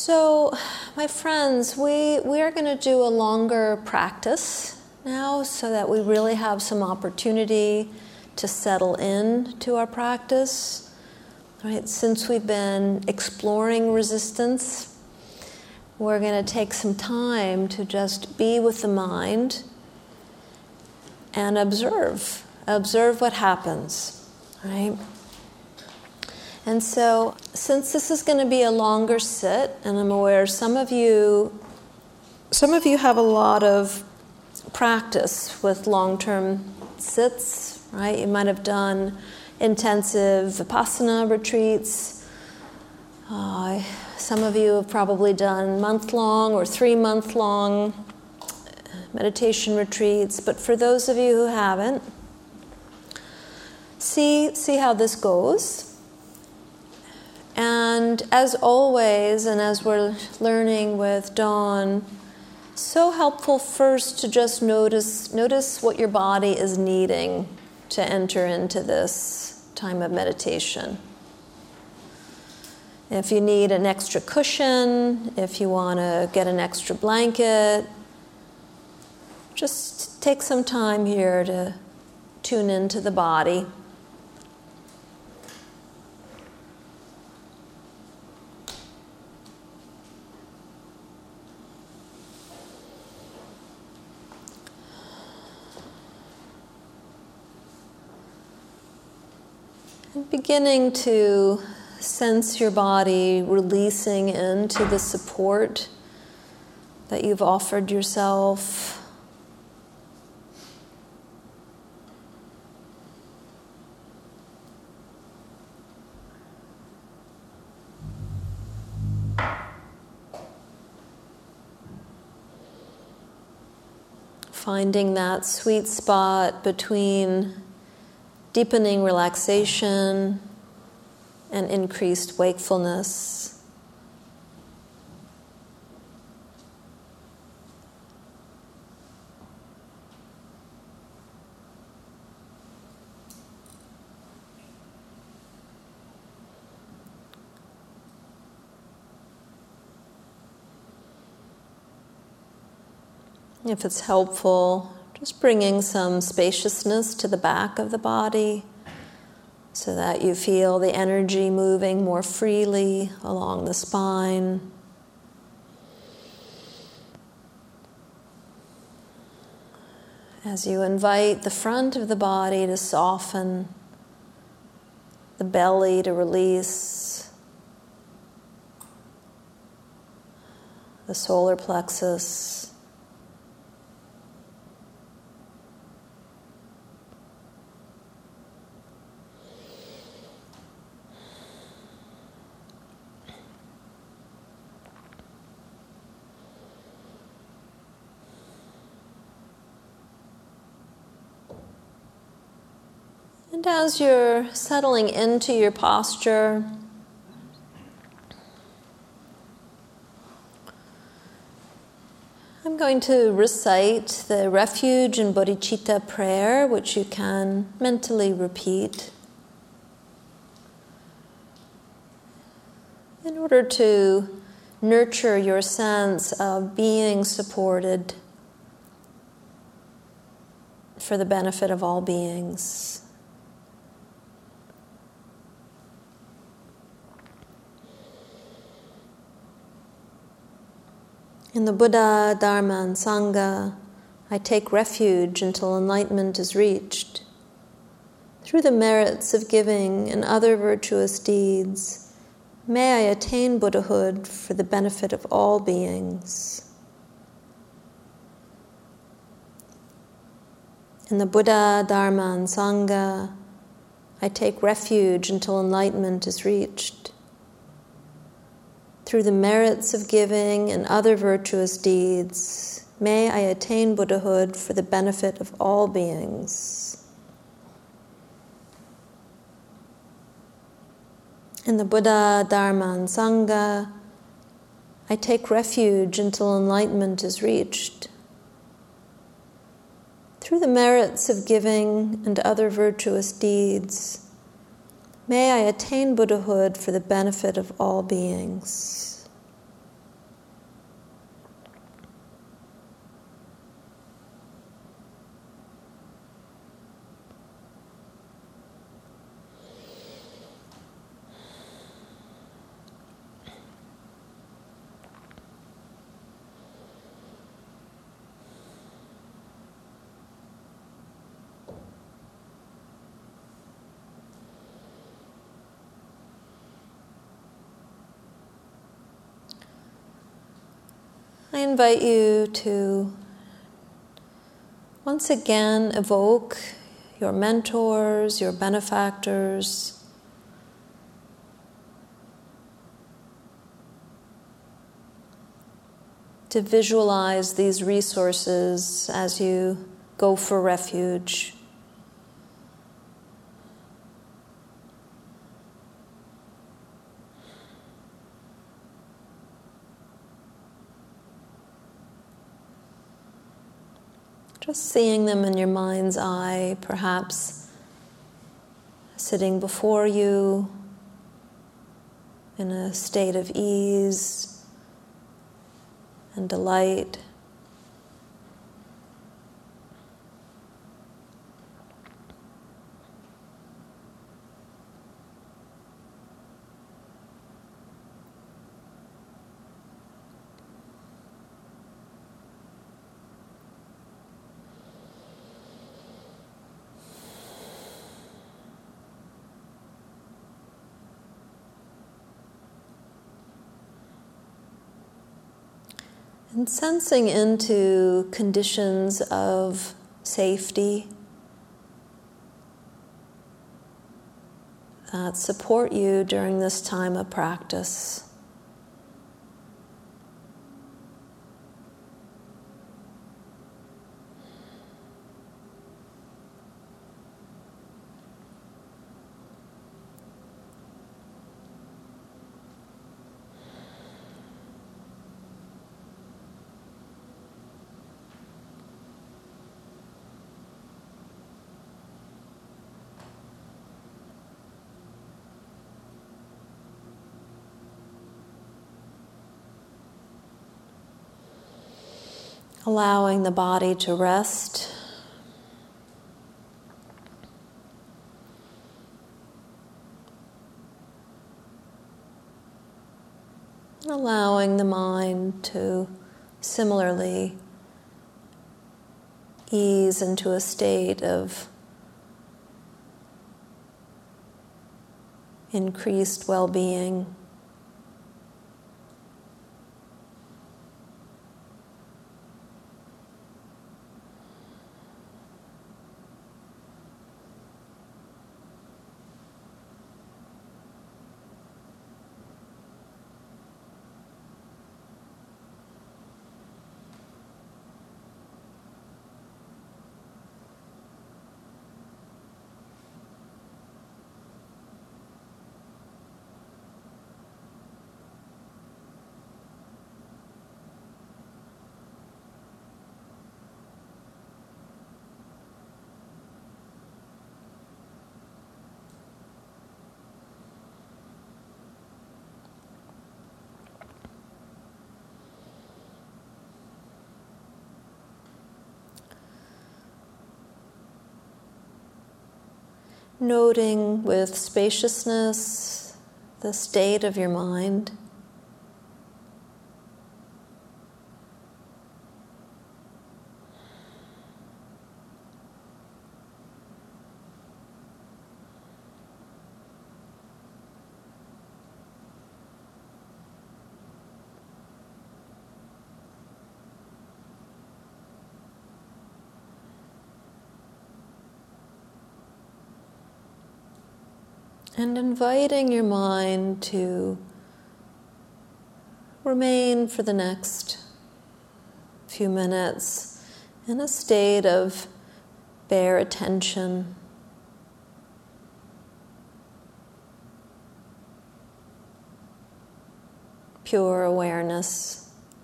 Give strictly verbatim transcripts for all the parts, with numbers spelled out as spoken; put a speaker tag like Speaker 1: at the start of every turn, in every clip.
Speaker 1: So, my friends, we, we are going to do a longer practice now so that we really have some opportunity to settle in to our practice. Right? Since we've been exploring resistance, we're going to take some time to just be with the mind and observe. Observe what happens, right? And so, since this is going to be a longer sit, and I'm aware some of you, some of you have a lot of practice with long-term sits, right? You might have done intensive Vipassana retreats. Uh, some of you have probably done month-long or three-month-long meditation retreats. But for those of you who haven't, see see how this goes. And as always, and as we're learning with Dawn, so helpful first to just notice notice what your body is needing to enter into this time of meditation. If you need an extra cushion, if you want to get an extra blanket, just take some time here to tune into the body. Beginning to sense your body releasing into the support that you've offered yourself. Finding that sweet spot between deepening relaxation and increased wakefulness. If it's helpful, just bringing some spaciousness to the back of the body so that you feel the energy moving more freely along the spine. As you invite the front of the body to soften, the belly to release, the solar plexus. And as you're settling into your posture, I'm going to recite the Refuge and Bodhicitta prayer, which you can mentally repeat in order to nurture your sense of being supported for the benefit of all beings. In the Buddha, Dharma, and Sangha, I take refuge until enlightenment is reached. Through the merits of giving and other virtuous deeds, may I attain Buddhahood for the benefit of all beings. In the Buddha, Dharma, and Sangha, I take refuge until enlightenment is reached. Through the merits of giving and other virtuous deeds, may I attain Buddhahood for the benefit of all beings. In the Buddha, Dharma, and Sangha, I take refuge until enlightenment is reached. Through the merits of giving and other virtuous deeds, may I attain Buddhahood for the benefit of all beings. I invite you to once again evoke your mentors, your benefactors, to visualize these resources as you go for refuge. Just seeing them in your mind's eye, perhaps sitting before you in a state of ease and delight. And sensing into conditions of safety that support you during this time of practice. Allowing the body to rest. Allowing the mind to similarly ease into a state of increased well-being. Noting with spaciousness the state of your mind. And inviting your mind to remain for the next few minutes in a state of bare attention, pure awareness.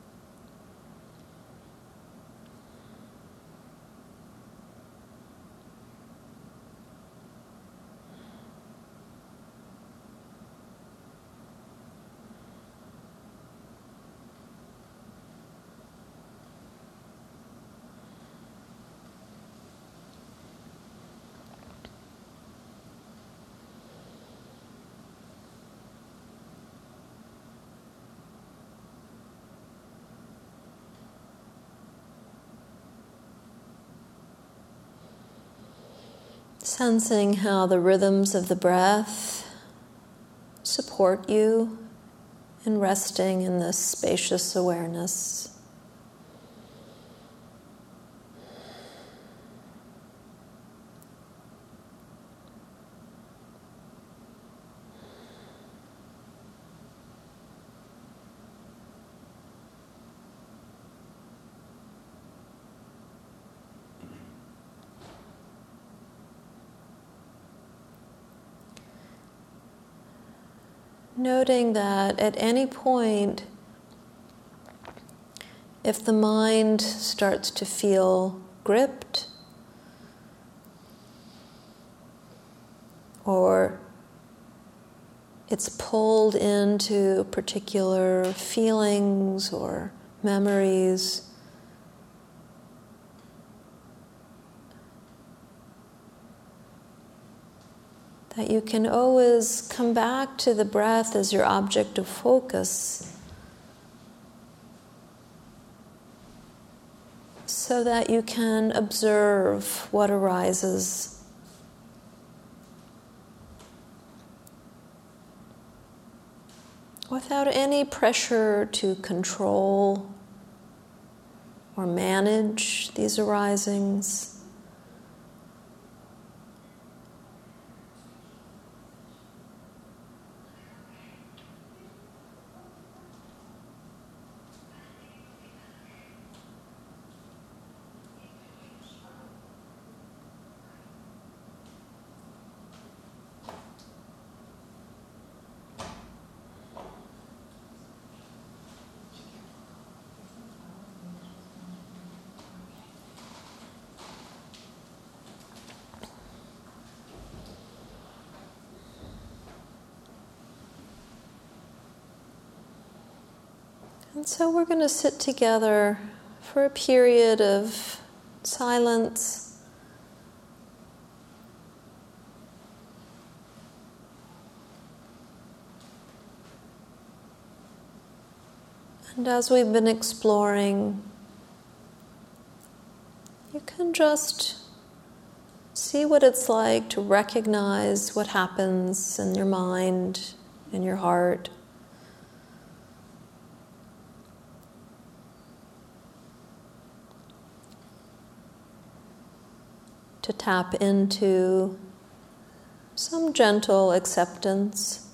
Speaker 1: Sensing how the rhythms of the breath support you in resting in this spacious awareness. noting that at any point, if the mind starts to feel gripped, or it's pulled into particular feelings or memories, that you can always come back to the breath as your object of focus, so that you can observe what arises. Without any pressure to control or manage these arisings. And so we're going to sit together for a period of silence. And as we've been exploring, you can just see what it's like to recognize what happens in your mind, in your heart. To tap into some gentle acceptance.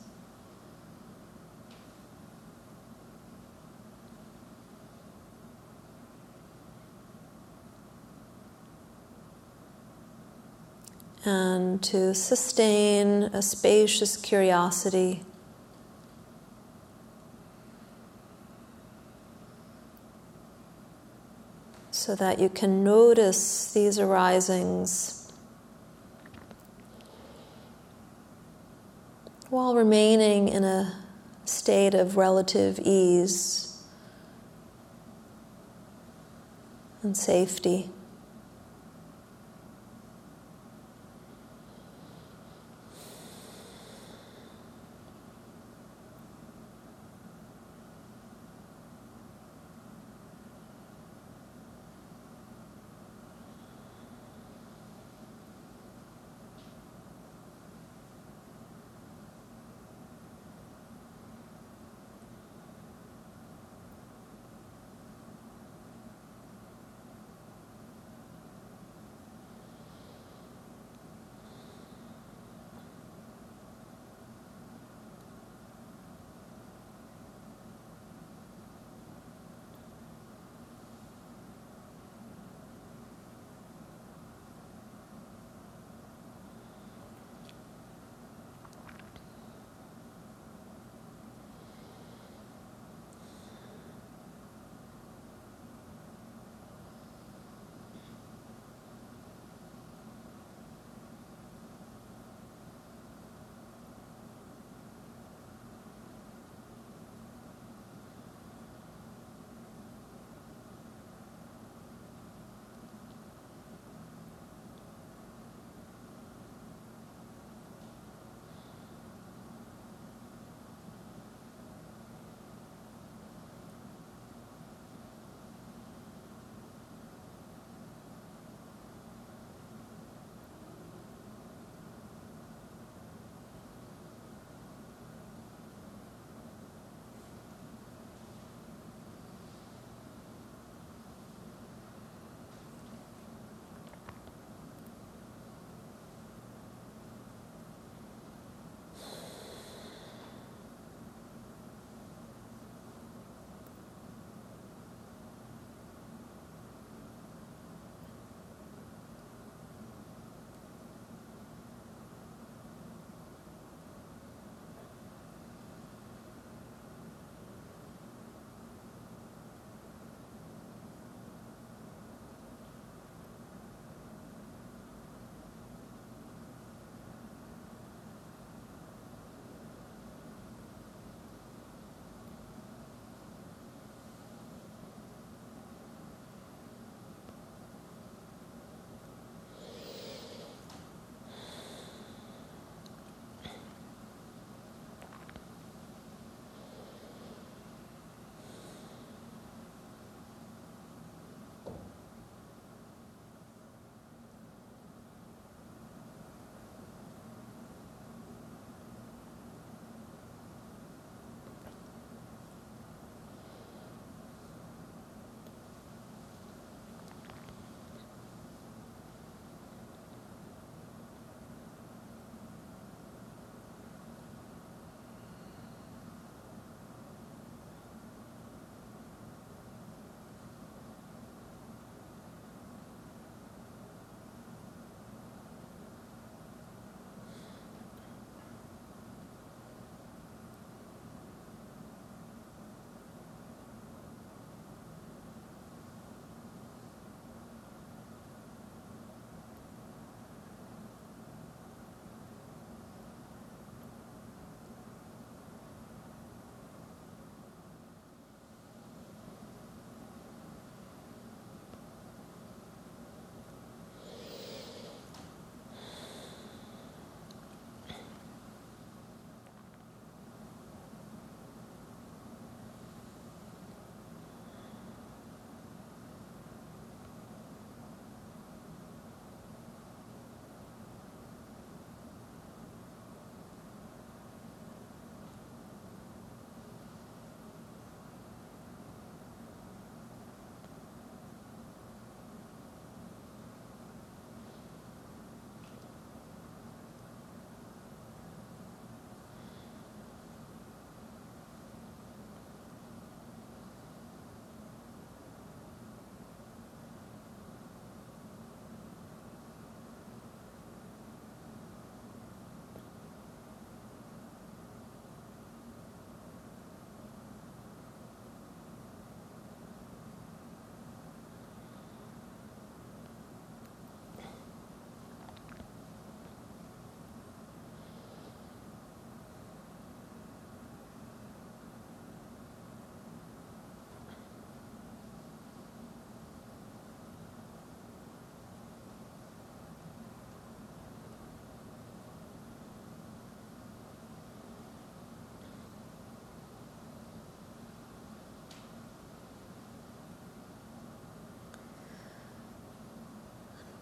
Speaker 1: And to sustain a spacious curiosity. So that you can notice these arisings while remaining in a state of relative ease and safety.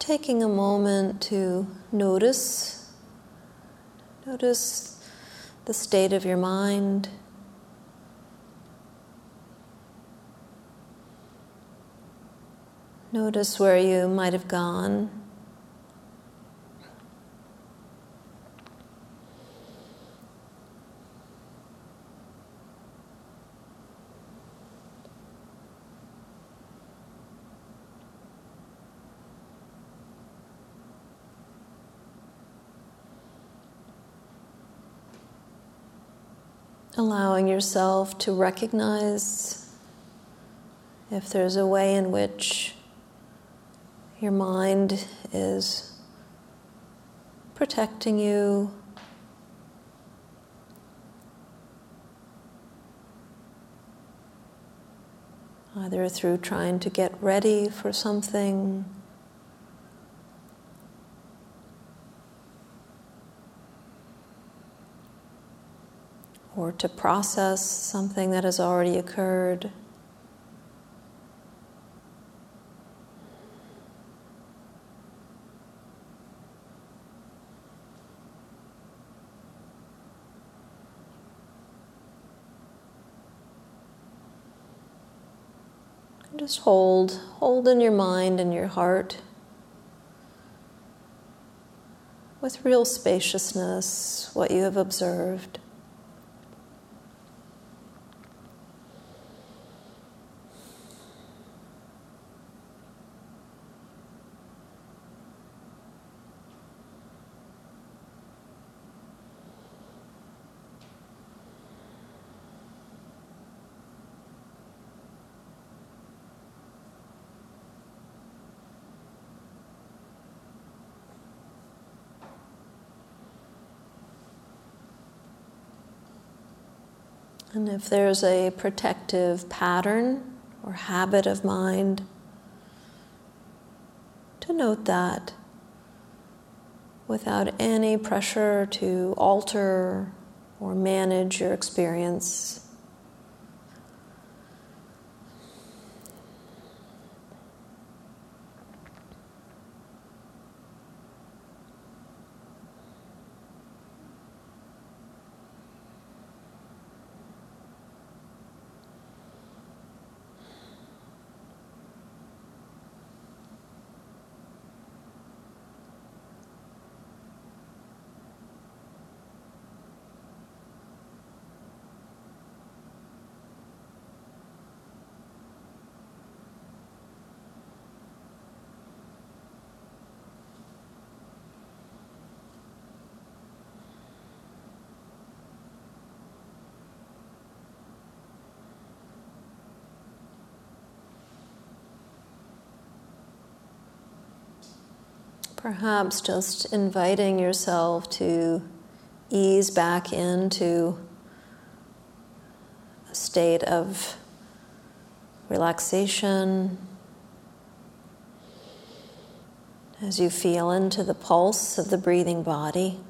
Speaker 1: taking a moment to notice, notice the state of your mind. Notice where you might have gone. Allowing yourself to recognize if there's a way in which your mind is protecting you, either through trying to get ready for something, or to process something that has already occurred. Just hold, hold in your mind and your heart with real spaciousness what you have observed. And if there's a protective pattern or habit of mind, to note that without any pressure to alter or manage your experience. Perhaps just inviting yourself to ease back into a state of relaxation as you feel into the pulse of the breathing body.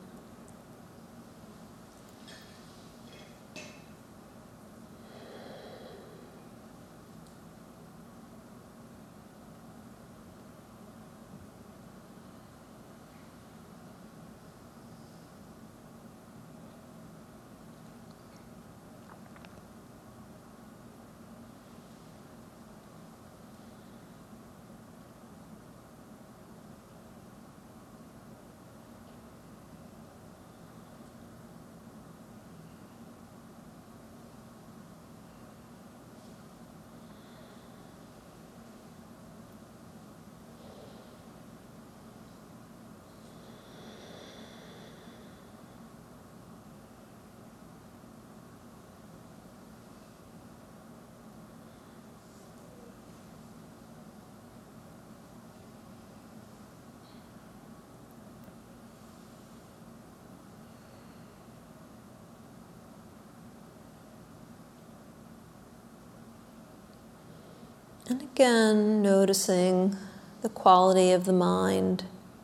Speaker 1: And again, noticing the quality of the mind,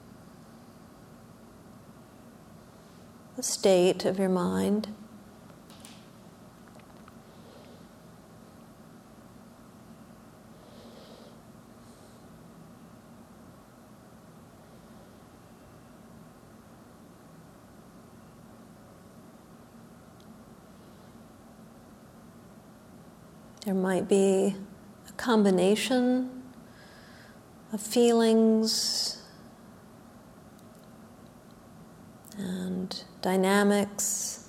Speaker 1: the state of your mind. There might be a combination of feelings and dynamics.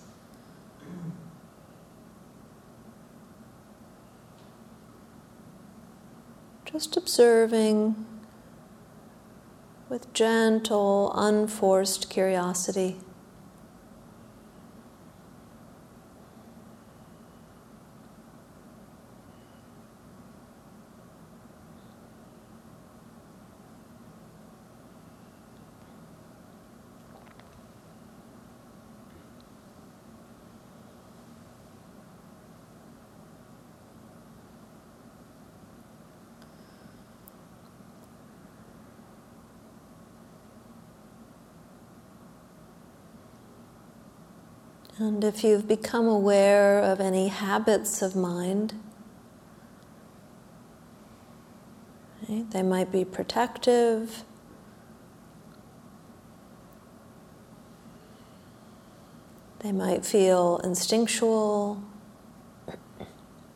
Speaker 1: Just observing with gentle, unforced curiosity. And if you've become aware of any habits of mind, right, they might be protective, they might feel instinctual, you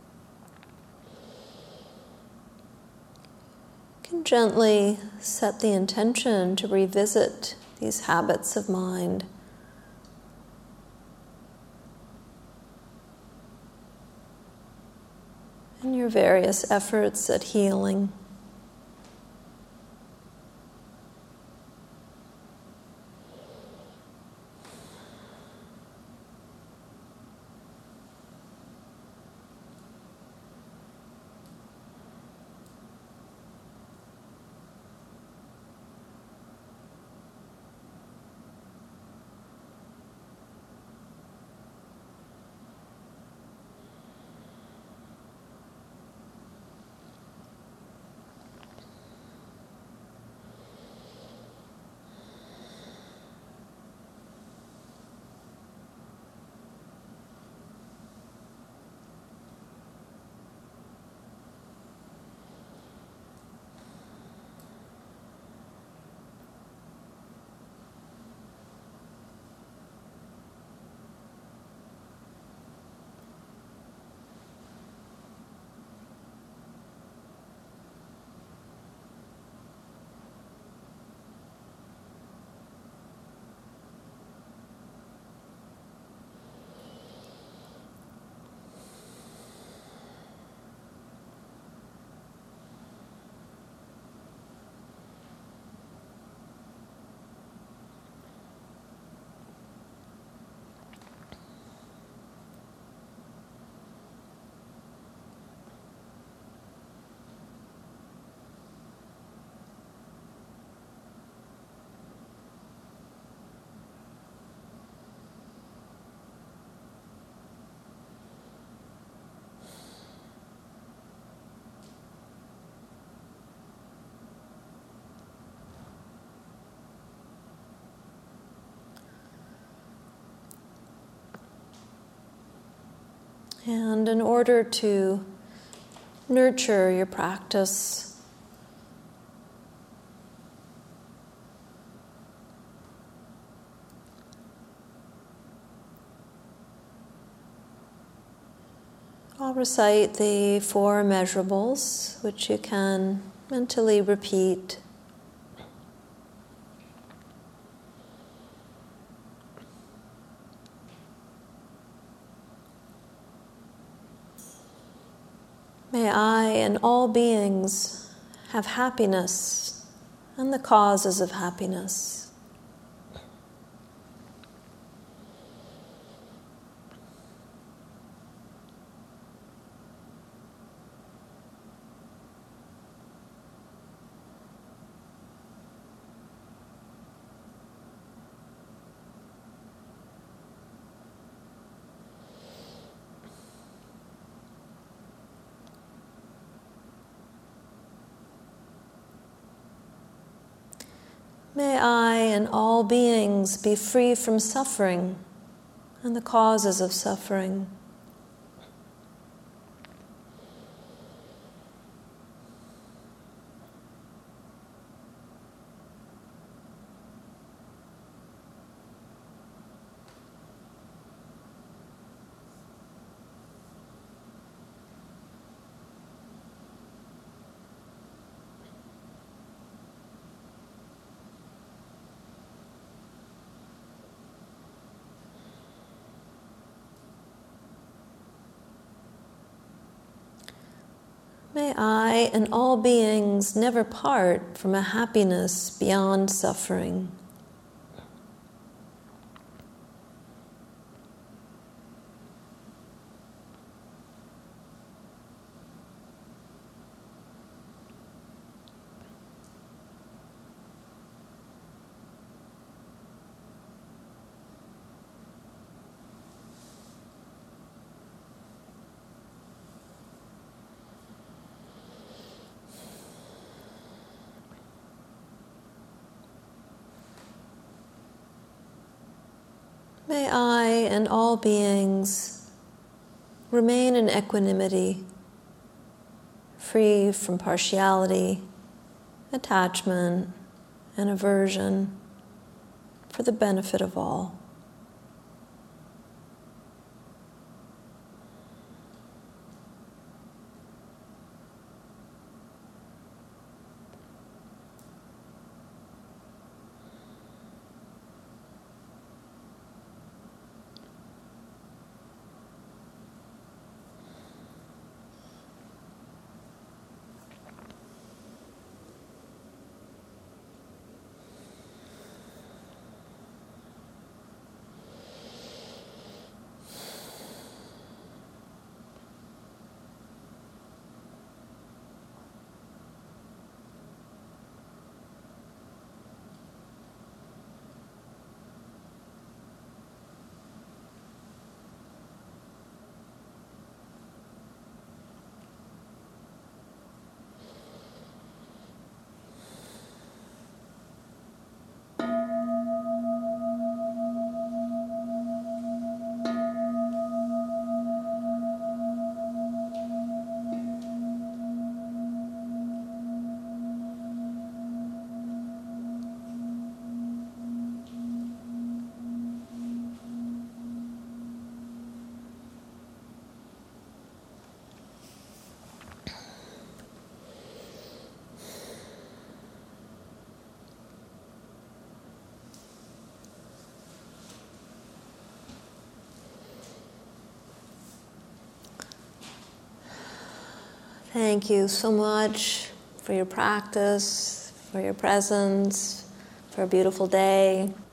Speaker 1: can gently set the intention to revisit these habits of mind. And your various efforts at healing. And in order to nurture your practice, I'll recite the four measurables, which you can mentally repeat. May I and all beings have happiness and the causes of happiness. May I and all beings be free from suffering and the causes of suffering. May I and all beings never part from a happiness beyond suffering. May I and all beings remain in equanimity, free from partiality, attachment, and aversion, for the benefit of all. Thank you so much for your practice, for your presence, for a beautiful day.